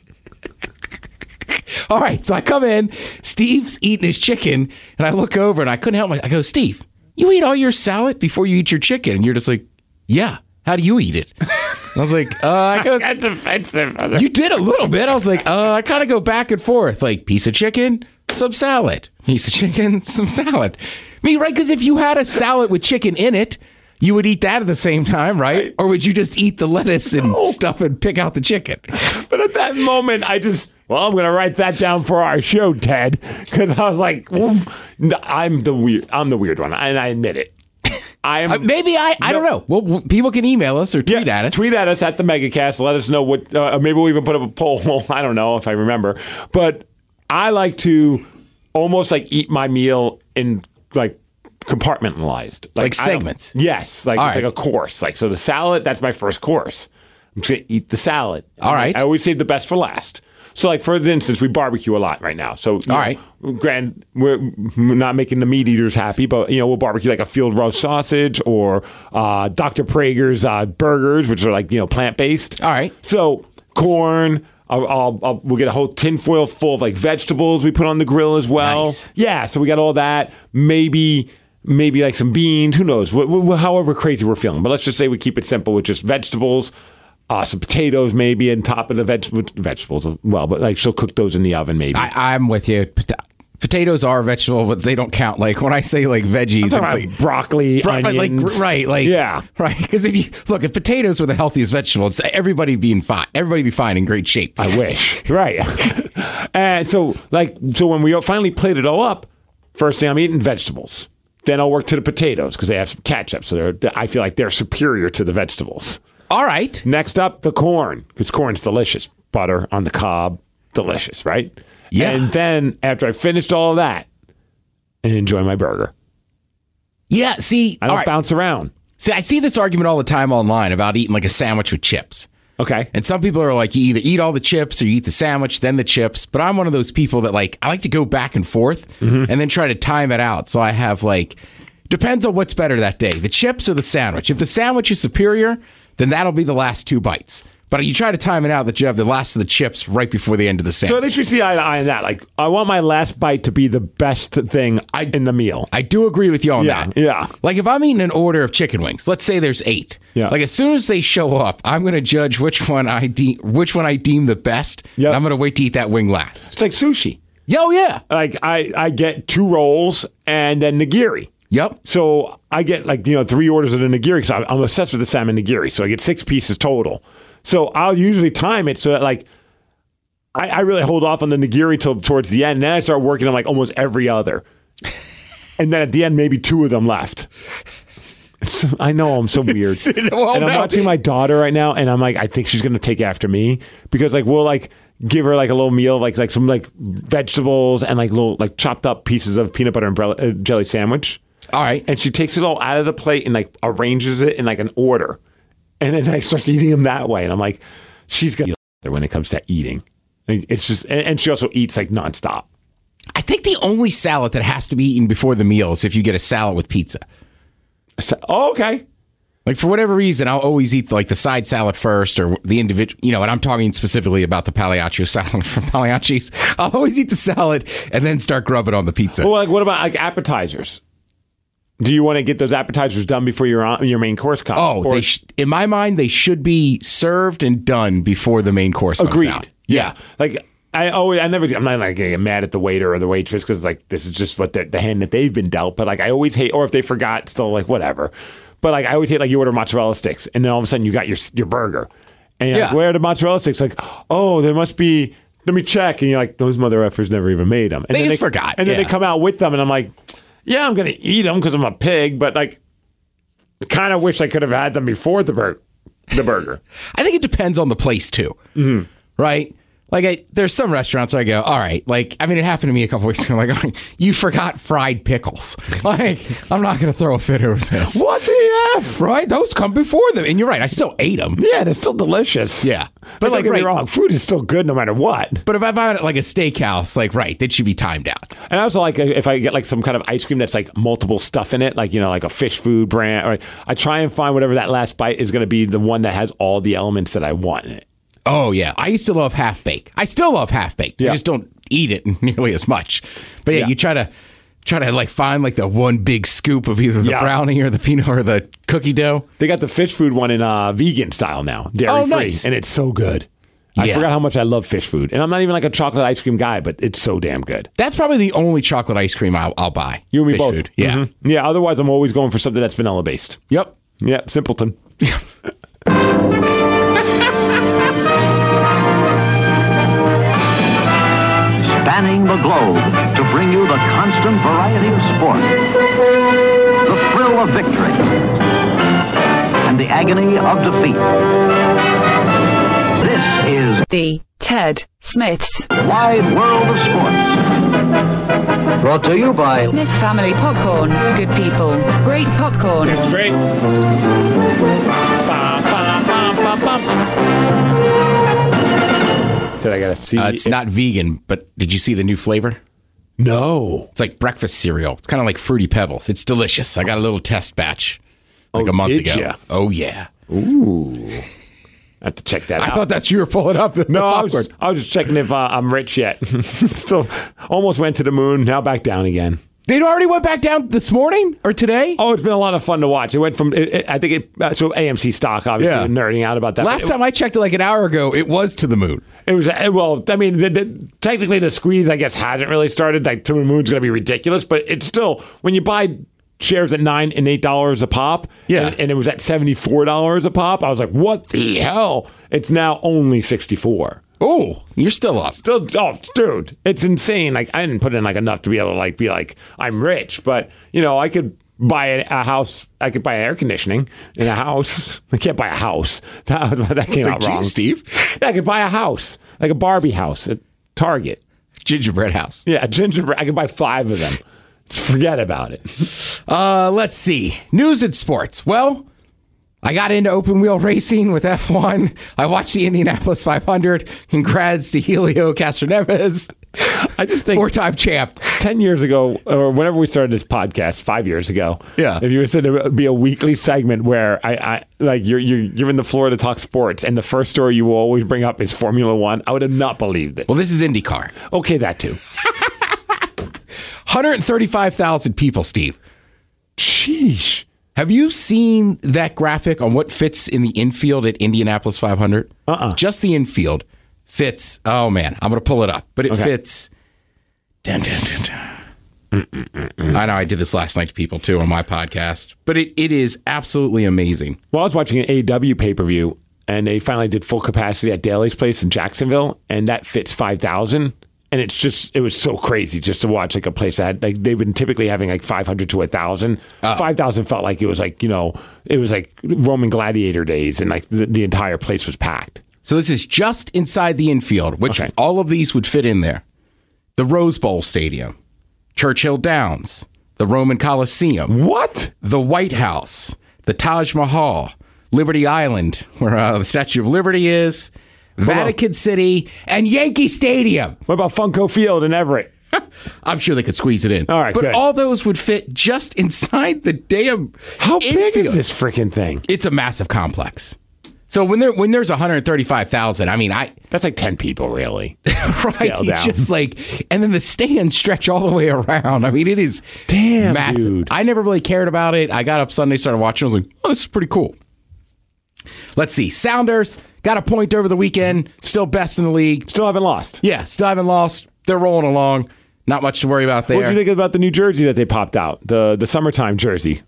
S4: All right, so I come in, Steve's eating his chicken, and I look over and I couldn't help myself. I go, Steve, you eat all your salad before you eat your chicken, and you're just like, yeah. How do you eat it? I was like, uh, I go,
S3: Got defensive.
S4: you did a little bit. I was like, uh, I kind of go back and forth, like piece of chicken, some salad, piece of chicken, some salad. I mean, right? Because if you had a salad with chicken in it, you would eat that at the same time, right?
S3: Right.
S4: Or would you just eat the lettuce and
S3: No.
S4: stuff and pick out the chicken?
S3: But at that moment, I just, well, I'm going to write that down for our show, Ted, because I was like, well, I'm the weird, I'm the weird one, and I admit it. I am.
S4: Uh, maybe I, I don't know. Well, w- people can email us or tweet
S3: Yeah,
S4: at us.
S3: Tweet at us at the Megacast. Let us know what. Uh, maybe we'll even put up a poll. I don't know if I remember, but I like to almost like eat my meal in like compartmentalized,
S4: Like
S3: I don't-
S4: segments.
S3: Yes, like
S4: All
S3: it's
S4: right.
S3: like a course. Like so, the salad that's my first course. I'm just gonna eat the salad.
S4: All right.
S3: I always save the best for last. So, like for instance, we barbecue a lot right now. So, you
S4: All
S3: know,
S4: right.
S3: grand, we're we're not making the meat eaters happy, but you know, we'll barbecue like a field roast sausage or uh, Doctor Prager's uh, burgers, which are like you know plant based.
S4: All right.
S3: So corn. I'll, I'll, I'll, we'll get a whole tin foil full of like vegetables we put on the grill as well.
S4: Nice.
S3: Yeah, so we got all that. Maybe maybe like some beans. Who knows? Wh- wh- however crazy we're feeling, but let's just say we keep it simple with just vegetables. Uh, some potatoes maybe on top of the veg- vegetables as well, but like she'll cook those in the oven maybe.
S4: I, I'm with you. Pot- potatoes are a vegetable, but they don't count. Like when I say like veggies, it's
S3: I'm talking
S4: like
S3: about broccoli,
S4: Right, like
S3: onions.
S4: right, like
S3: yeah.
S4: right. Because if you look, if potatoes were the healthiest vegetables, everybody being fine, everybody be fine in great shape.
S3: I wish. Right. And so, like, so when we finally plate it all up, first thing I'm eating vegetables. Then I'll work to the potatoes because they have some ketchup. So they're, I feel like they're superior to the vegetables.
S4: All right.
S3: Next up, the corn because corn's delicious. Butter on the cob, delicious, right?
S4: Yeah.
S3: And then after I finished all of that, and enjoy my burger.
S4: Yeah. See,
S3: I
S4: all
S3: don't
S4: right.
S3: bounce around.
S4: See, I see this argument all the time online about eating like a sandwich with chips.
S3: Okay.
S4: And some people are like, you either eat all the chips or you eat the sandwich, then the chips. But I'm one of those people that like, I like to go back and forth mm-hmm. and then try to time it out. So I have like, depends on what's better that day, the chips or the sandwich. If the sandwich is superior, then that'll be the last two bites. But you try to time it out that you have the last of the chips right before the end of the sandwich.
S3: So at least we see eye to eye on that. Like, I want my last bite to be the best thing in the meal.
S4: I do agree with you on
S3: yeah,
S4: that.
S3: Yeah.
S4: Like, if I'm eating an order of chicken wings, let's say there's eight.
S3: Yeah.
S4: Like, as soon as they show up, I'm going to judge which one I de- which one I deem the best.
S3: Yep.
S4: And I'm going to wait to eat that wing last.
S3: It's like sushi.
S4: Yo, yeah.
S3: Like, I, I get two rolls and then nigiri.
S4: Yep.
S3: So I get like, you know, three orders of the nigiri. So I'm obsessed with the salmon nigiri. So I get six pieces total. So I'll usually time it so that like I, I really hold off on the nigiri till towards the end. And then I start working on like almost every other. And then at the end, maybe two of them left. It's, I know I'm so weird.
S4: well,
S3: and I'm
S4: no.
S3: watching my daughter right now, and I'm like, I think she's gonna take after me because like we'll like give her like a little meal, like like some like vegetables and like little like chopped up pieces of peanut butter and bre- uh, jelly sandwich.
S4: All right.
S3: And she takes it all out of the plate and like arranges it in like an order. And then I start eating them that way. And I'm like, she's going to be there when it comes to eating. Like, it's just, and, and she also eats like nonstop.
S4: I think the only salad that has to be eaten before the meal is if you get a salad with pizza.
S3: So, oh, okay.
S4: Like, for whatever reason, I'll always eat like the side salad first or the individual, you know, and I'm talking specifically about the Pagliaccio salad from Pagliacci's. I'll always eat the salad and then start grubbing on the pizza.
S3: Well, like, what about like appetizers? Do you want to get those appetizers done before your on, your main course comes?
S4: Oh,
S3: or,
S4: they sh- in my mind, they should be served and done before the main course comes
S3: agreed.
S4: out.
S3: Yeah. Like, I always, I never, I'm not like getting mad at the waiter or the waitress because like this is just what the, the hand that they've been dealt. But like, I always hate, or if they forgot, still like whatever. But like, I always hate like you order mozzarella sticks and then all of a sudden you got your your burger, and you're
S4: Yeah.
S3: like, where are the mozzarella sticks? Like, oh, there must be. Let me check, and you're like, those mother effers never even made them. And
S4: They
S3: then
S4: just forgot,
S3: and then
S4: yeah.
S3: they come out with them, and I'm like, yeah, I'm gonna eat them because I'm a pig, but like, kind of wish I could have had them before the bur- the burger.
S4: I think it depends on the place too, mm-hmm. right? Like, I, there's some restaurants where I go, all right, like, I mean, it happened to me a couple weeks ago. Like, oh, you forgot fried pickles. Like, I'm not going to throw a fit over this.
S3: What the F?
S4: Right? Those come before them. And you're right. I still ate them.
S3: Yeah, they're still delicious.
S4: Yeah.
S3: But
S4: But
S3: like,
S4: like,
S3: don't get me
S4: right.
S3: wrong, food is still good no matter what.
S4: But if I buy it at like a steakhouse, like, right, that should be timed out.
S3: And I also like if I get like some kind of ice cream that's like multiple stuff in it, like, you know, like a fish food brand, or I try and find whatever that last bite is going to be the one that has all the elements that I want in it.
S4: Oh, yeah. I used to love half bake. I still love half baked.
S3: Yeah.
S4: I just don't eat it nearly as much. But yeah,
S3: Yeah.
S4: you try to try to like find like the one big scoop of either the
S3: Yeah.
S4: brownie or the peanut or the cookie dough.
S3: They got the fish food one in uh, vegan style now, dairy
S4: Oh,
S3: free,
S4: nice.
S3: and it's so good. I
S4: Yeah.
S3: forgot how much I love fish food, and I'm not even like a chocolate ice cream guy, but it's so damn good.
S4: That's probably the only chocolate ice cream I'll, I'll buy.
S3: You and me
S4: Fish
S3: both.
S4: Food. Yeah.
S3: Mhm. Yeah. Otherwise, I'm always going for something that's vanilla based.
S4: Yep.
S3: Yeah, simpleton.
S7: Spanning the globe to bring you the constant variety of sport, the thrill of victory, and the agony of defeat. This is
S5: The Ted Smith's
S7: Wide World of Sports. Brought to you by
S5: Smith Family Popcorn. Good people, great popcorn.
S3: Straight. Bum, bum, bum, bum, bum. Did I gotta see?
S4: Uh, it's not vegan, but did you see the new flavor?
S3: No.
S4: It's like breakfast cereal. It's kind of like Fruity Pebbles. It's delicious. I got a little test batch like
S3: Oh,
S4: a month
S3: did
S4: ago.
S3: ya?
S4: Oh, yeah.
S3: Ooh. I have to check that
S4: I
S3: out.
S4: thought that's you were pulling up the,
S3: No,
S4: the
S3: I
S4: popcorn.
S3: was, I was just checking if uh, I'm rich yet. Still almost went to the moon, now back down again.
S4: They already went back down this morning or today?
S3: Oh, it's been a lot of fun to watch. It went from, it, it, I think it, uh, so A M C stock, obviously,
S4: Yeah.
S3: nerding out about that.
S4: Last
S3: It-
S4: time I checked it like an hour ago, it was to the moon.
S3: It was, uh, well, I mean, the, the, technically the squeeze, I guess, hasn't really started. Like, to the moon's going to be ridiculous, but it's still, when you buy shares at nine and eight dollars a pop,
S4: Yeah.
S3: and, and it was at seventy-four dollars a pop, I was like, what the hell? It's now only sixty-four.
S4: Oh, you're still up.
S3: Still, oh, dude, it's insane. Like, I didn't put in like enough to be able to like be like I'm rich, but you know, I could buy a, a house. I could buy air conditioning in a house. I can't buy a house. That, that came
S4: It's like,
S3: out wrong,
S4: geez, Steve.
S3: Yeah, I could buy a house, like a Barbie house at Target.
S4: Gingerbread house.
S3: Yeah, a gingerbread. I could buy five of them. Just forget about it.
S4: Uh, let's see. News and sports. Well, I got into open wheel racing with F one. I watched the Indianapolis five hundred. Congrats to Helio Castroneves.
S3: I just think
S4: four-time champ.
S3: Ten years ago, or whenever we started this podcast, five years ago.
S4: Yeah.
S3: If you said it would be a weekly segment where I, I like you're you're given the floor to talk sports, and the first story you will always bring up is Formula One, I would have not believed it.
S4: Well, this is IndyCar.
S3: Okay, that too.
S4: one hundred thirty-five thousand people, Steve.
S3: Sheesh.
S4: Have you seen that graphic on what fits in the infield at Indianapolis five hundred?
S3: Uh-uh.
S4: Just the infield fits. Oh, man. I'm going to pull it up. But it
S3: Okay.
S4: fits. Dun, dun, dun, dun. Mm-mm-mm-mm. I know I did this last night to people, too, on my podcast. But it, it is absolutely amazing.
S3: Well, I was watching an A E W pay-per-view, and they finally did full capacity at Daly's Place in Jacksonville, and that fits five thousand. And it's just, it was so crazy just to watch like a place that had, like, they've been typically having like five hundred to one thousand.
S4: Uh,
S3: five thousand felt like it was like, you know, it was like Roman gladiator days, and like the, the entire place was packed.
S4: So this is just inside the infield, which
S3: Okay.
S4: all of these would fit in there. The Rose Bowl Stadium, Churchill Downs, the Roman Coliseum,
S3: What?
S4: the White House, the Taj Mahal, Liberty Island, where uh, the Statue of Liberty is, Vatican City, and Yankee Stadium.
S3: What about Funko Field in Everett?
S4: I'm sure they could squeeze it in.
S3: All right,
S4: but
S3: good.
S4: all those would fit just inside the damn.
S3: How big
S4: infield.
S3: is this freaking thing?
S4: It's a massive complex. So when there when there's one hundred thirty-five thousand, I mean, I
S3: That's like ten people, really.
S4: right,
S3: Scale
S4: it's
S3: down.
S4: just like, and then the stands stretch all the way around. I mean, it is
S3: Damn,
S4: massive.
S3: dude.
S4: I never really cared about it. I got up Sunday, started watching. I was like, oh, this is pretty cool. Let's see. Sounders got a point over the weekend. Still best in the league.
S3: Still haven't lost.
S4: Yeah, still haven't lost. They're rolling along. Not much to worry about there.
S3: What do you think about the new jersey that they popped out? The the summertime jersey.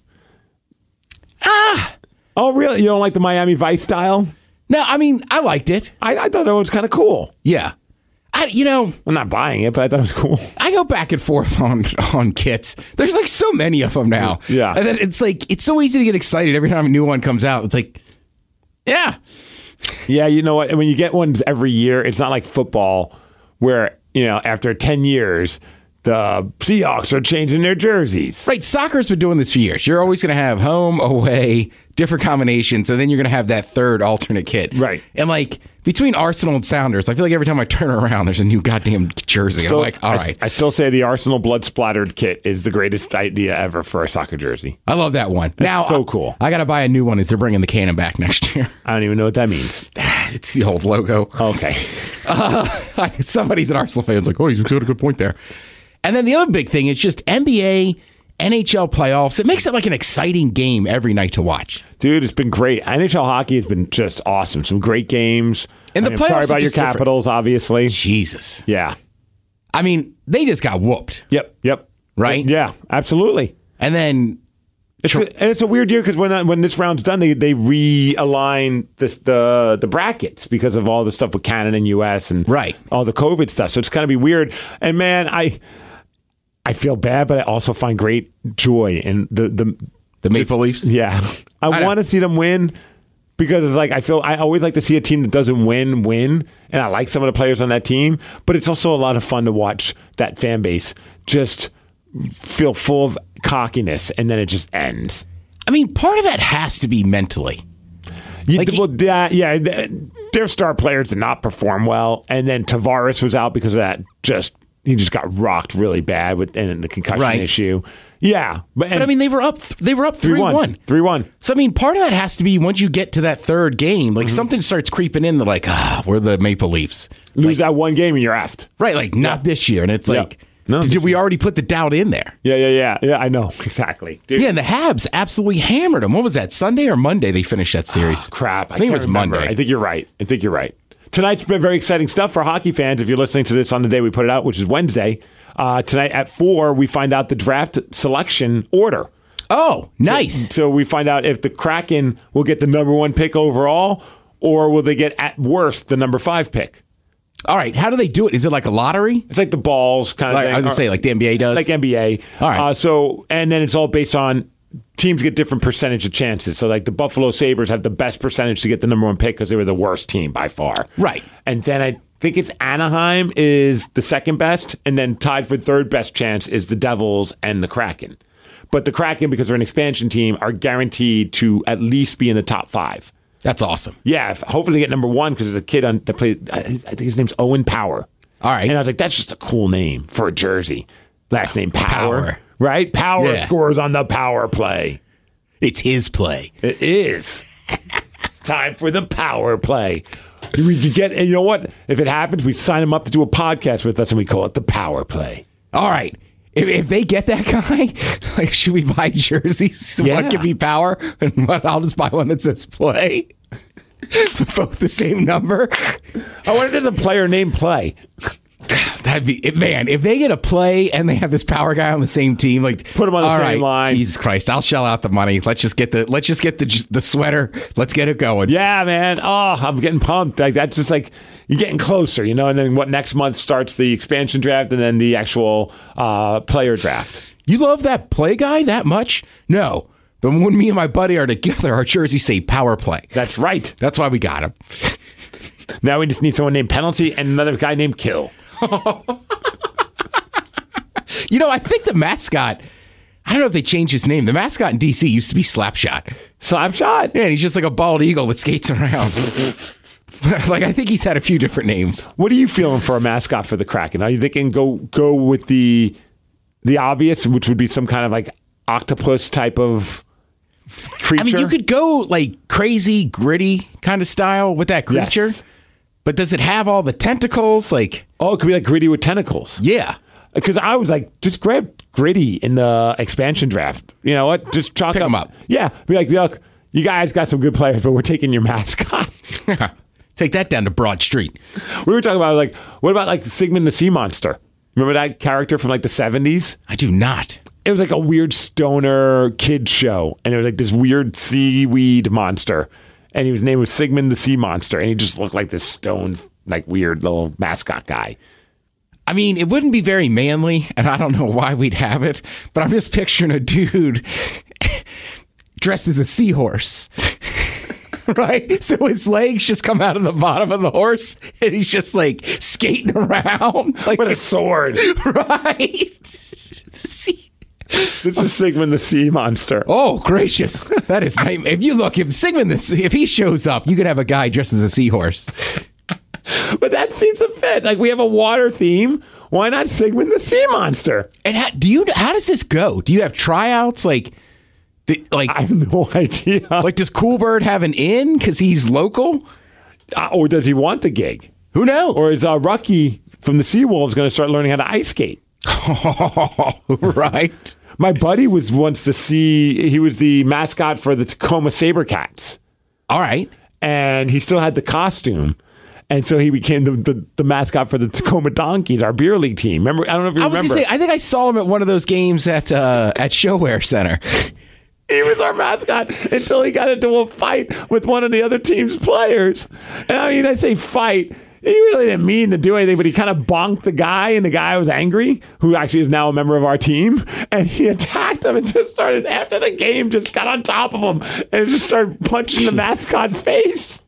S3: Ah. Oh, really? You don't like the Miami Vice style?
S4: No, I mean, I liked it.
S3: I, I thought it was kind of cool.
S4: Yeah. I, you know,
S3: I'm not buying it, but I thought it was cool.
S4: I go back and forth on on kits. There's like so many of them now.
S3: Yeah.
S4: And then it's like, it's so easy to get excited every time a new one comes out. It's like, yeah.
S3: Yeah, you know what? And when you get ones every year, it's not like football where, you know, after ten years, the Seahawks are changing their jerseys.
S4: Right. Soccer's been doing this for years. You're always going to have home, away, different combinations, and then you're going to have that third alternate kit.
S3: Right.
S4: And like between Arsenal and Sounders, I feel like every time I turn around, there's a new goddamn jersey.
S3: Still,
S4: I'm like, all
S3: I,
S4: right.
S3: I still say the Arsenal blood splattered kit is the greatest idea ever for a soccer jersey.
S4: I love that one. now,
S3: so cool.
S4: I, I got to buy a new one as they're bringing the cannon back next year.
S3: I don't even know what that means.
S4: It's the old logo.
S3: Okay.
S4: Uh, somebody's an Arsenal fan. It's like, oh, he's got a good point there. And then the other big thing is just N B A, N H L playoffs. It makes it like an exciting game every night to watch.
S3: Dude, it's been great. N H L hockey has been just awesome. Some great games.
S4: And the
S3: I mean, I'm
S4: playoffs
S3: sorry
S4: are
S3: about your
S4: just different.
S3: Capitals, obviously.
S4: Jesus.
S3: Yeah.
S4: I mean, they just got whooped.
S3: Yep. Yep.
S4: Right?
S3: Yeah. Absolutely.
S4: And then,
S3: It's a, and it's a weird year because when when this round's done, they they realign this, the the brackets because of all the stuff with Canada and U S and
S4: Right.
S3: all the COVID stuff. So it's going to be weird. And man, I I feel bad, but I also find great joy in the the
S4: the Maple Leafs.
S3: yeah. I,
S4: I know.
S3: want to see them win because it's like I feel I always like to see a team that doesn't win win, and I like some of the players on that team. But it's also a lot of fun to watch that fan base just feel full of cockiness, and then it just ends.
S4: I mean, part of that has to be mentally.
S3: You,
S4: Like he-
S3: well, that, yeah, th- their star players did not perform well, and then Tavares was out because of that. Just he just got rocked really bad with and the concussion
S4: Right.
S3: issue. Yeah, but,
S4: But I mean, they were up. They were up three one.
S3: three one.
S4: So I mean, part of that has to be once you get to that third game, like something starts creeping in. They're like, ah, we're the Maple Leafs.
S3: Lose that one game and you're effed.
S4: Right, like not this year. And it's
S3: Yeah.
S4: like,
S3: No,
S4: did
S3: this
S4: we already put the doubt in there?
S3: Yeah, yeah, yeah, yeah. I know exactly. Dude,
S4: Yeah, and the Habs absolutely hammered them. What was that, Sunday or Monday they finished that series?
S3: crap. I,
S4: I think it
S3: can't
S4: was
S3: remember.
S4: Monday.
S3: I think you're right. I think you're right. Tonight's been very exciting stuff for hockey fans. If you're listening to this on the day we put it out, which is Wednesday, uh, tonight at four, we find out the draft selection order.
S4: Oh, nice.
S3: So, so we find out if the Kraken will get the number one pick overall, or will they get at worst the number five pick?
S4: All right, how do they do it? Is it like a lottery?
S3: It's like the balls kind of
S4: Like,
S3: thing.
S4: I was going to say, like the N B A does?
S3: like N B A.
S4: All right.
S3: Uh, so and then it's all based on teams get different percentage of chances. So like the Buffalo Sabres have the best percentage to get the number one pick because they were the worst team by far.
S4: Right.
S3: And then I think it's Anaheim is the second best, and then tied for third best chance is the Devils and the Kraken. But the Kraken, because they're an expansion team, are guaranteed to at least be in the top five.
S4: That's awesome.
S3: Yeah, if, hopefully they get number one because there's a kid on that played. I, I think his name's Owen Power.
S4: All right.
S3: And I was like, that's just a cool name for a jersey. Last name Power,
S4: Power.
S3: right? Power
S4: Yeah.
S3: scores on the power play.
S4: It's his play.
S3: It is. It's time for the power play. We could get, and you know what? If it happens, we sign him up to do a podcast with us, and we call it the power play.
S4: All right. If, if they get that guy, like, should we buy jerseys?
S3: Yeah.
S4: One can be Power, and what? I'll just buy one that says Play. Both the same number.
S3: I wonder if there's a player named Play.
S4: That'd be man. If they get a Play and they have this Power guy on the same team, like
S3: Put him on the
S4: all
S3: same
S4: right,
S3: line.
S4: Jesus Christ, I'll shell out the money. Let's just get the let's just get the the sweater. Let's get it going.
S3: Yeah, man. Oh, I'm getting pumped. Like that's just like you're getting closer, you know. And then what next month starts the expansion draft, and then the actual uh, player draft.
S4: You love that Play guy that much? No. But when me and my buddy are together, our jerseys say Power Play.
S3: That's right.
S4: That's why we got him.
S3: Now we just need someone named Penalty and another guy named Kill.
S4: You know, I think the mascot, I don't know if they changed his name. The mascot in D C used to be Slapshot.
S3: Slapshot?
S4: Yeah, he's just like a bald eagle that skates around. Like, I think he's had a few different names.
S3: What are you feeling for a mascot for the Kraken? Are you thinking go go with the the obvious, which would be some kind of like octopus type of creature?
S4: I mean, you could go like crazy, gritty kind of style with that creature.
S3: Yes.
S4: But does it have all the tentacles? Like,
S3: Oh, it could be like Gritty with tentacles.
S4: yeah.
S3: Because I was like, just grab Gritty in the expansion draft. You know what? Just chalk
S4: Pick
S3: up.
S4: 'em up.
S3: Yeah. Be like, look, you guys got some good players, but we're taking your mascot.
S4: Take that down to Broad Street.
S3: We were talking about like, what about like Sigmund the Sea Monster? Remember that character from like the seventies?
S4: I do not.
S3: It was like a weird stoner kid show, and it was like this weird seaweed monster, and he was named was Sigmund the Sea Monster, and he just looked like this stone, like weird little mascot guy.
S4: I mean, it wouldn't be very manly, and I don't know why we'd have it, but I'm just picturing a dude dressed as a seahorse. Right? So his legs just come out of the bottom of the horse, and he's just like skating around. Like,
S3: With a sword.
S4: right? See?
S3: This is Sigmund the Sea Monster.
S4: Oh, gracious. That is nice. If you look, if Sigmund, this, if he shows up, you could have a guy dressed as a seahorse.
S3: But that seems to fit. Like, we have a water theme. Why not Sigmund the Sea Monster?
S4: And how, do you? How does this go? Do you have tryouts? Like, the, like,
S3: I have no idea.
S4: like, does Coolbird have an in because he's local?
S3: Uh, or does he want the gig?
S4: Who knows?
S3: Or is uh, Rucky from the Seawolves going to start learning how to ice skate?
S4: Right.
S3: My buddy was once the sea. He was the mascot for the Tacoma Sabercats.
S4: All right.
S3: And he still had the costume. And so he became the, the, the mascot for the Tacoma Donkeys, our beer league team. Remember? I don't know if you
S4: I was
S3: remember.
S4: gonna say, I think I saw him at one of those games at uh, at ShoWare Center.
S3: He was our mascot until he got into a fight with one of the other team's players. And I mean, I say fight. He really didn't mean to do anything, but he kind of bonked the guy, and the guy was angry, who actually is now a member of our team. And he attacked him and just started, after the game, just got on top of him and just started punching the mascot face.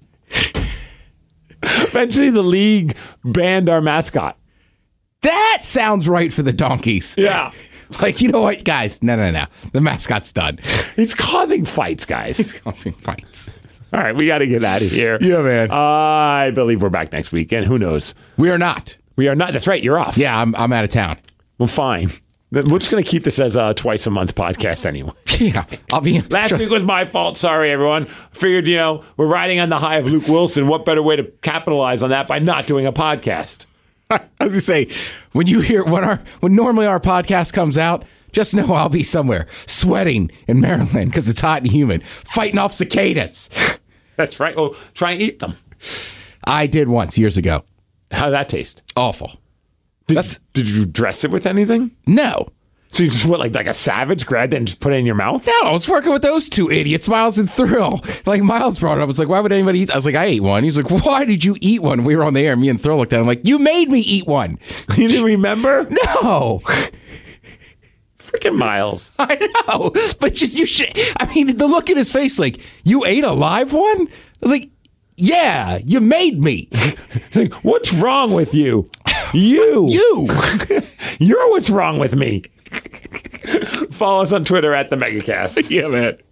S3: Eventually, the league banned our mascot.
S4: That sounds right for the Donkeys.
S3: Yeah.
S4: Like, you know what, guys? No, no, no. The mascot's done.
S3: He's causing fights, guys.
S4: He's causing fights.
S3: All right, we got to get out of here.
S4: Yeah, man.
S3: I believe we're back next week, and who knows?
S4: We are not.
S3: We are not. That's right. You're off.
S4: Yeah, I'm I'm out of town.
S3: Well, fine. We're just going to keep this as a twice a month podcast anyway.
S4: Yeah, I'll be.
S3: Last
S4: trust-
S3: week was my fault. Sorry, everyone. Figured, you know, we're riding on the high of Luke Wilson. What better way to capitalize on that by not doing a podcast?
S4: I was gonna say, when you hear when our when normally our podcast comes out, just know I'll be somewhere sweating in Maryland because it's hot and humid, fighting off cicadas.
S3: That's right. Well, try and eat them.
S4: I did once years ago.
S3: How'd that taste?
S4: Awful.
S3: Did,
S4: That's-
S3: did you dress it with anything?
S4: No.
S3: So you just went like, like a savage, grabbed it and just put it in your mouth?
S4: No, I was working with those two idiots, Miles and Thrill. Like, Miles brought it up. I was like, why would anybody eat? I was like, I ate one. He's like, why did you eat one? We were on the air. Me and Thrill looked at him like, you made me eat one.
S3: You didn't remember?
S4: No.
S3: Freaking Miles.
S4: I know. But just, you should. I mean, the look in his face, like, you ate a live one? I was like, yeah, you made me.
S3: Like, what's wrong with you? You.
S4: You.
S3: You're what's wrong with me. follow us on Twitter at the Megacast.
S4: Yeah, man.